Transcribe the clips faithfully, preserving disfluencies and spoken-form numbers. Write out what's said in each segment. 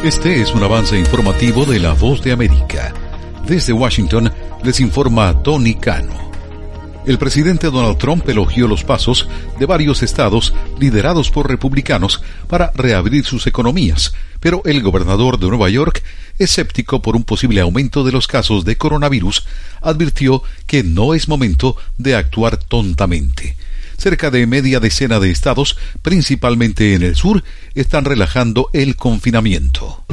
Este es un avance informativo de La Voz de América. Desde Washington les informa Tony Cano. El presidente Donald Trump elogió los pasos de varios estados liderados por republicanos para reabrir sus economías, pero el gobernador de Nueva York, escéptico por un posible aumento de los casos de coronavirus, advirtió que no es momento de actuar tontamente. Cerca de media decena de estados, principalmente en el sur, están relajando el confinamiento.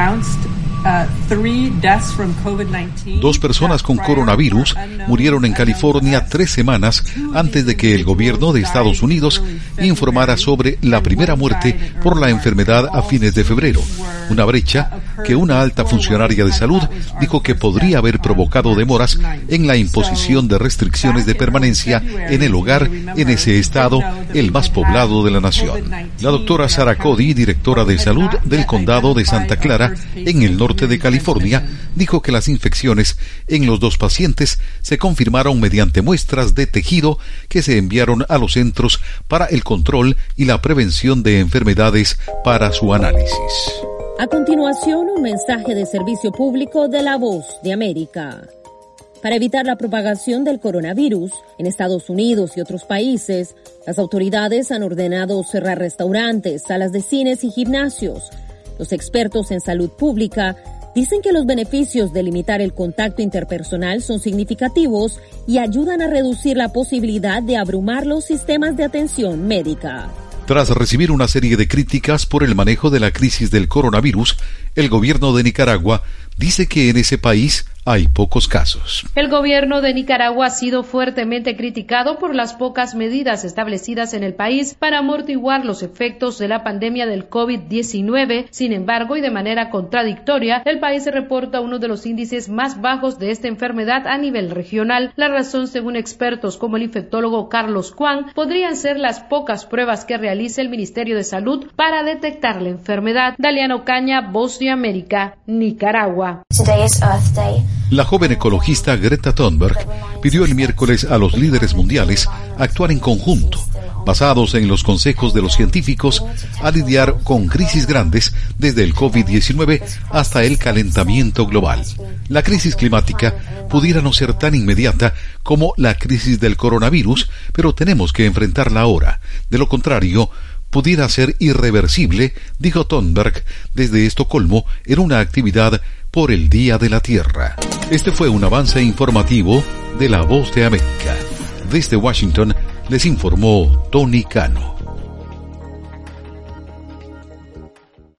Dos personas con coronavirus murieron en California tres semanas antes de que el gobierno de Estados Unidos informara sobre la primera muerte por la enfermedad a fines de febrero, una brecha que una alta funcionaria de salud dijo que podría haber provocado demoras en la imposición de restricciones de permanencia en el hogar en ese estado, el más poblado de la nación. La doctora Sarah Cody, directora de salud del condado de Santa Clara, en el norte de California, dijo que las infecciones en los dos pacientes se confirmaron mediante muestras de tejido que se enviaron a los centros para el control y la prevención de enfermedades para su análisis. A continuación, un mensaje de servicio público de La Voz de América. Para evitar la propagación del coronavirus en Estados Unidos y otros países, las autoridades han ordenado cerrar restaurantes, salas de cines y gimnasios. Los expertos en salud pública dicen que los beneficios de limitar el contacto interpersonal son significativos y ayudan a reducir la posibilidad de abrumar los sistemas de atención médica. Tras recibir una serie de críticas por el manejo de la crisis del coronavirus, el gobierno de Nicaragua dice que en ese país hay pocos casos. El gobierno de Nicaragua ha sido fuertemente criticado por las pocas medidas establecidas en el país para amortiguar los efectos de la pandemia del COVID diecinueve. Sin embargo, y de manera contradictoria, el país reporta uno de los índices más bajos de esta enfermedad a nivel regional. La razón, según expertos como el infectólogo Carlos Cuán, podrían ser las pocas pruebas que realiza el Ministerio de Salud para detectar la enfermedad. Daliana Ocaña, Voz de América, Nicaragua. Today is Earth Day. La joven ecologista Greta Thunberg pidió el miércoles a los líderes mundiales actuar en conjunto, basados en los consejos de los científicos, a lidiar con crisis grandes desde el COVID diecinueve hasta el calentamiento global. La crisis climática pudiera no ser tan inmediata como la crisis del coronavirus, pero tenemos que enfrentarla ahora. De lo contrario, pudiera ser irreversible, dijo Thunberg desde Estocolmo en una actividad por el Día de la Tierra. Este fue un avance informativo de La Voz de América. Desde Washington les informó Tony Cano.